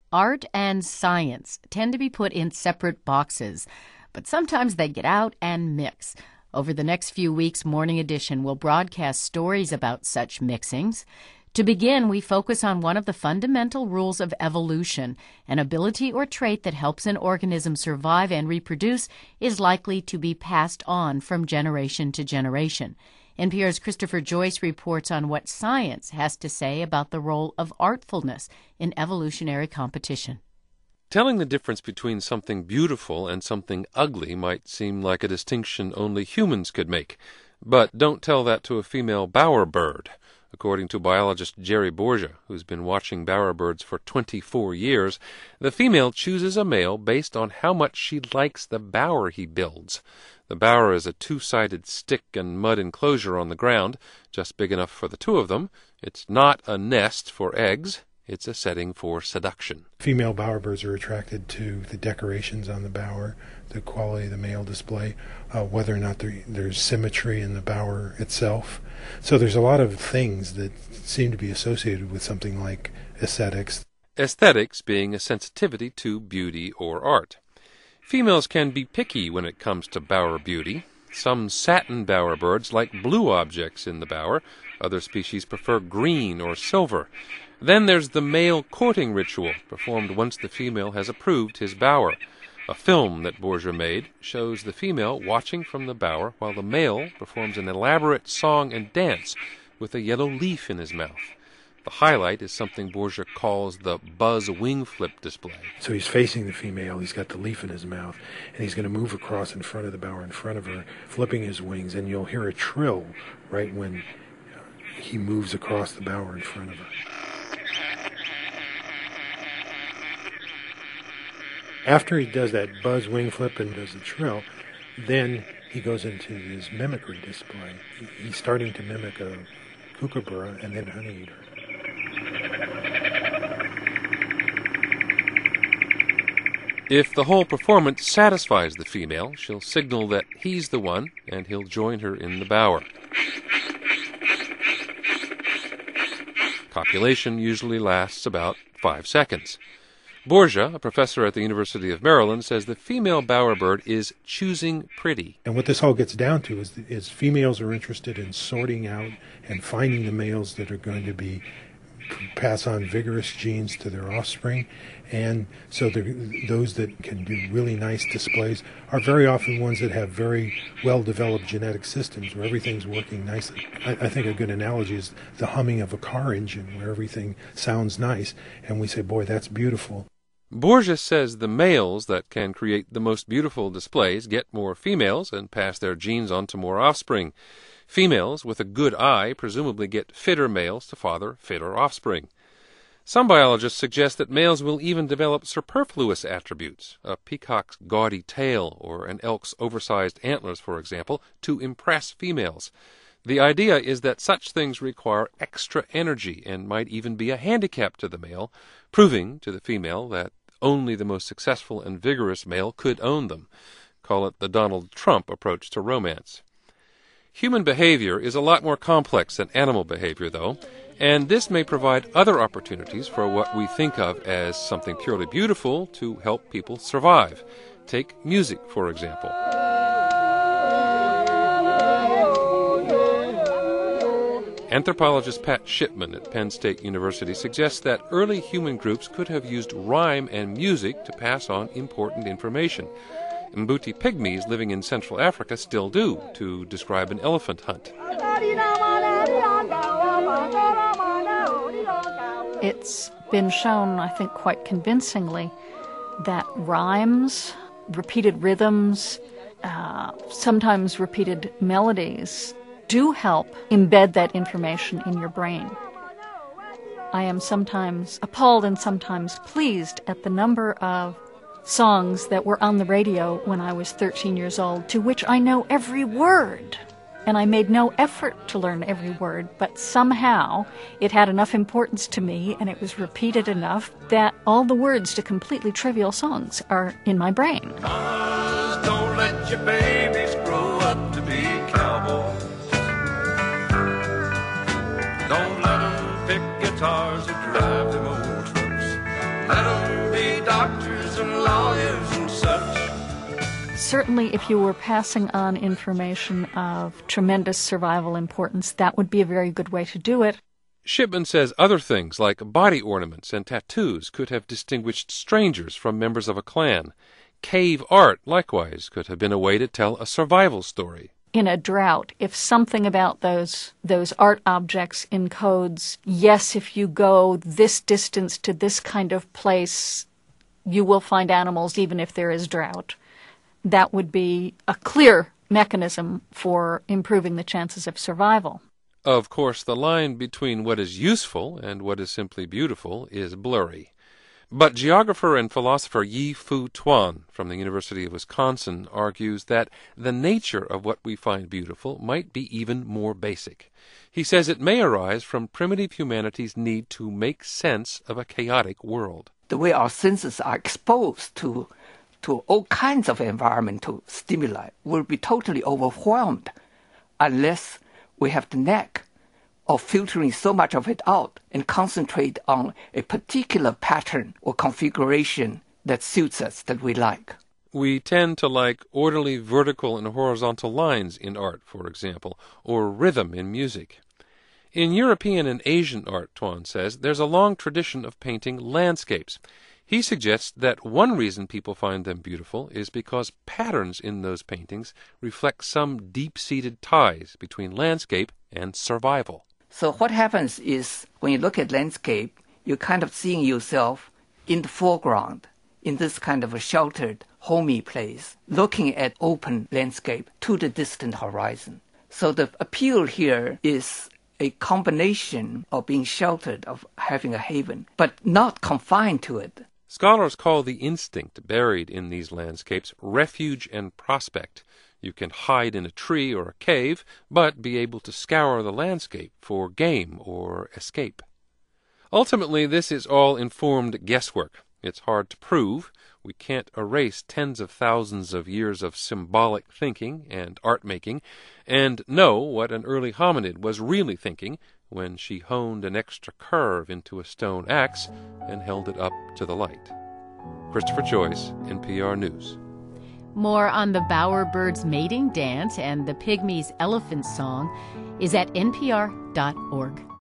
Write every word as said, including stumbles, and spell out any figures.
Art and science tend to be put in separate boxes, but sometimes they get out and mix. Over the next few weeks, Morning Edition will broadcast stories about such mixings. To begin, we focus on one of the fundamental rules of evolution. An ability or trait that helps an organism survive and reproduce is likely to be passed on from generation to generation. N P R's Christopher Joyce reports on what science has to say about the role of artfulness in evolutionary competition. Telling the difference between something beautiful and something ugly might seem like a distinction only humans could make. But don't tell that to a female bowerbird. According to biologist Jerry Borgia, who's been watching bowerbirds for twenty-four years, the female chooses a male based on how much she likes the bower he builds. The bower is a two-sided stick and mud enclosure on the ground, just big enough for the two of them. It's not a nest for eggs. It's a setting for seduction. Female bowerbirds are attracted to the decorations on the bower, the quality of the male display, uh, whether or not there, there's symmetry in the bower itself. So there's a lot of things that seem to be associated with something like aesthetics. Aesthetics being a sensitivity to beauty or art. Females can be picky when it comes to bower beauty. Some satin bowerbirds like blue objects in the bower. Other species prefer green or silver. Then there's the male courting ritual, performed once the female has approved his bower. A film that Borgia made shows the female watching from the bower while the male performs an elaborate song and dance with a yellow leaf in his mouth. The highlight is something Borgia calls the buzz wing flip display. So he's facing the female, he's got the leaf in his mouth, and he's going to move across in front of the bower, in front of her, flipping his wings, and you'll hear a trill right when he moves across the bower in front of her. After he does that buzz wing flip and does the trill, then he goes into his mimicry display. He's starting to mimic a kookaburra and then honeyeater. If the whole performance satisfies the female, she'll signal that he's the one, and he'll join her in the bower. Copulation usually lasts about five seconds. Borgia, a professor at the University of Maryland, says the female bowerbird is choosing pretty. And what this all gets down to is, is females are interested in sorting out and finding the males that are going to be pass on vigorous genes to their offspring. And so those that can do really nice displays are very often ones that have very well-developed genetic systems where everything's working nicely. I, I think a good analogy is the humming of a car engine where everything sounds nice, and we say, boy, that's beautiful. Borgia says the males that can create the most beautiful displays get more females and pass their genes on to more offspring. Females with a good eye presumably get fitter males to father fitter offspring. Some biologists suggest that males will even develop superfluous attributes, a peacock's gaudy tail or an elk's oversized antlers, for example, to impress females. The idea is that such things require extra energy and might even be a handicap to the male, proving to the female that only the most successful and vigorous male could own them. Call it the Donald Trump approach to romance. Human behavior is a lot more complex than animal behavior, though, and this may provide other opportunities for what we think of as something purely beautiful to help people survive. Take music, for example. Anthropologist Pat Shipman at Penn State University suggests that early human groups could have used rhyme and music to pass on important information. Mbuti pygmies living in Central Africa still do, to describe an elephant hunt. It's been shown, I think, quite convincingly that rhymes, repeated rhythms, uh, sometimes repeated melodies do help embed that information in your brain. I am sometimes appalled and sometimes pleased at the number of songs that were on the radio when I was thirteen years old, to which I know every word. And I made no effort to learn every word, but somehow it had enough importance to me and it was repeated enough that all the words to completely trivial songs are in my brain. Cause don't let your babies grow up to be cowboys. Don't let them pick guitars or drive them old trucks. Let them and lawyers and such. Certainly, if you were passing on information of tremendous survival importance, that would be a very good way to do it. Shipman says other things like body ornaments and tattoos could have distinguished strangers from members of a clan. Cave art, likewise, could have been a way to tell a survival story. In a drought, if something about those those art objects encodes, yes, if you go this distance to this kind of place, you will find animals even if there is drought. That would be a clear mechanism for improving the chances of survival. Of course, the line between what is useful and what is simply beautiful is blurry. But geographer and philosopher Yi-Fu Tuan from the University of Wisconsin argues that the nature of what we find beautiful might be even more basic. He says it may arise from primitive humanity's need to make sense of a chaotic world. The way our senses are exposed to to all kinds of environmental stimuli will be totally overwhelmed unless we have the knack of filtering so much of it out and concentrate on a particular pattern or configuration that suits us, that we like. We tend to like orderly vertical and horizontal lines in art, for example, or rhythm in music. In European and Asian art, Tuan says, there's a long tradition of painting landscapes. He suggests that one reason people find them beautiful is because patterns in those paintings reflect some deep-seated ties between landscape and survival. So what happens is when you look at landscape, you're kind of seeing yourself in the foreground, in this kind of a sheltered, homey place, looking at open landscape to the distant horizon. So the appeal here is a combination of being sheltered, of having a haven, but not confined to it. Scholars call the instinct buried in these landscapes refuge and prospect. You can hide in a tree or a cave, but be able to scour the landscape for game or escape. Ultimately, this is all informed guesswork. It's hard to prove. We can't erase tens of thousands of years of symbolic thinking and art-making and know what an early hominid was really thinking when she honed an extra curve into a stone axe and held it up to the light. Christopher Joyce, N P R News. More on the bowerbirds' mating dance and the pygmies' elephant song is at N P R dot org.